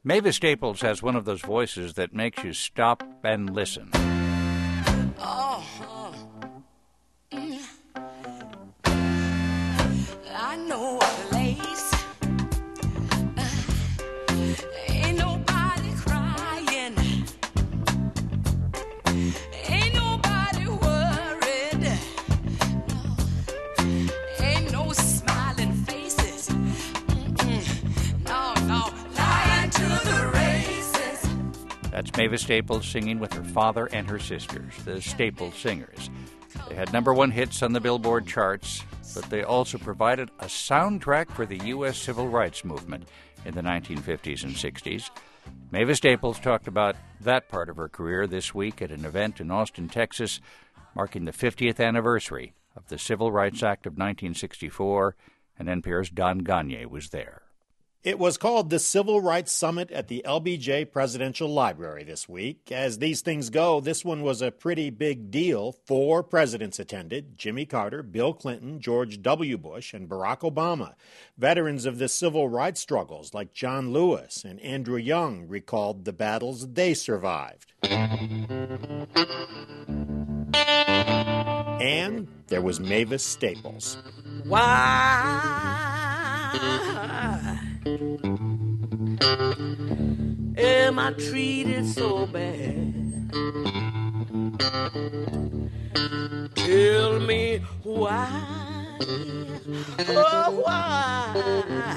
Mavis Staples has one of those voices that makes you stop and listen. I know a place. Ain't nobody crying. Ain't nobody worried. No. Ain't no smiling faces. No, lying to the races. That's Mavis Staples singing with her father and her sisters, the Staples Singers. They had number one hits on the Billboard charts, but they also provided a soundtrack for the U.S. Civil Rights Movement in the 1950s and 60s. Mavis Staples talked about that part of her career this week at an event in Austin, Texas, marking the 50th anniversary of the Civil Rights Act of 1964, and NPR's Don Gagné was there. It was called the Civil Rights Summit at the LBJ Presidential Library this week. As these things go, this one was a pretty big deal. 4 presidents attended: Jimmy Carter, Bill Clinton, George W. Bush, and Barack Obama. Veterans of the civil rights struggles like John Lewis and Andrew Young recalled the battles they survived. And there was Mavis Staples. Why am I treated so bad? Tell me why, oh why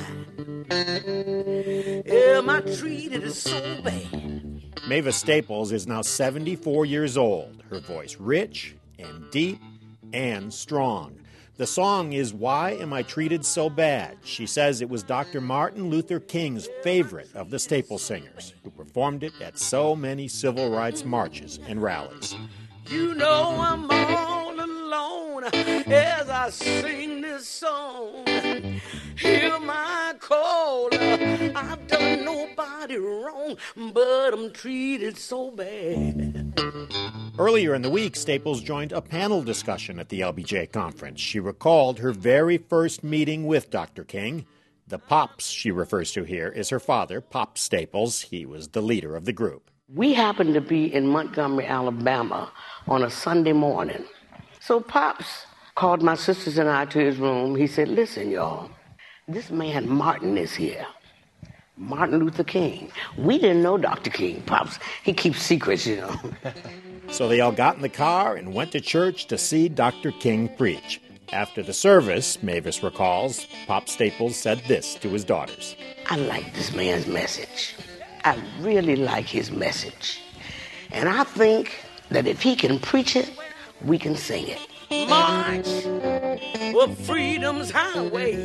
am I treated so bad? Mavis Staples is now 74 years old. Her voice rich and deep and strong. The song is Why Am I Treated So Bad? She says it was Dr. Martin Luther King's favorite of the Staples Singers, who performed it at so many civil rights marches and rallies. You know I'm all alone as I sing this song. Hear my call. I've done nobody wrong, but I'm treated so bad. Earlier in the week, Staples joined a panel discussion at the LBJ conference. She recalled her very first meeting with Dr. King. The Pops she refers to here is her father, Pop Staples. He was the leader of the group. We happened to be in Montgomery, Alabama on a Sunday morning. So Pops called my sisters and I to his room. He said, listen, y'all, this man Martin is here. Martin Luther King. We didn't know Dr. King, Pops. He keeps secrets, you know. So they all got in the car and went to church to see Dr. King preach. After the service, Mavis recalls, Pop Staples said this to his daughters. I like this man's message. I really like his message. And I think that if he can preach it, we can sing it. March up freedom's highway.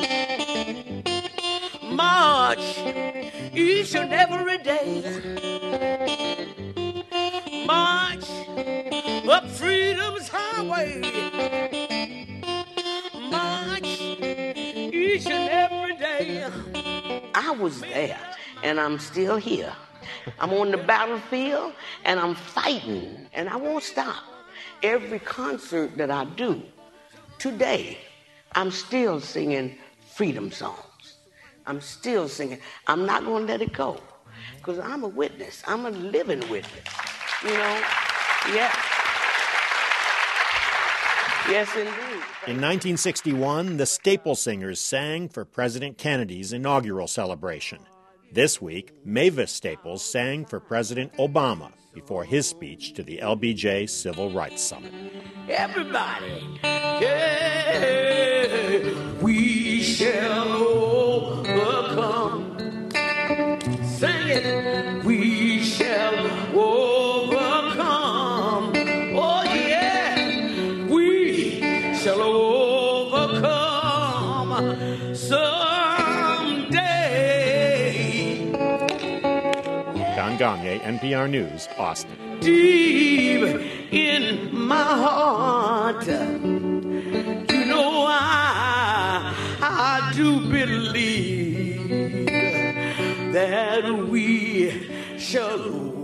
March each and every day. March up freedom's highway. March each and every day. I was there, and I'm still here. I'm on the battlefield, and I'm fighting, and I won't stop. Every concert that I do today, I'm still singing freedom songs. I'm still singing. I'm not going to let it go because I'm a witness. I'm a living witness, you know? Yeah. Yes, indeed. In 1961, the Staples Singers sang for President Kennedy's inaugural celebration. This week, Mavis Staples sang for President Obama before his speech to the LBJ Civil Rights Summit. Everybody, yeah, we shall overcome. Sing it, we shall overcome. Oh yeah, we shall overcome someday. Don Gagné, NPR News, Austin. Deep in my heart, you know I do believe that we shall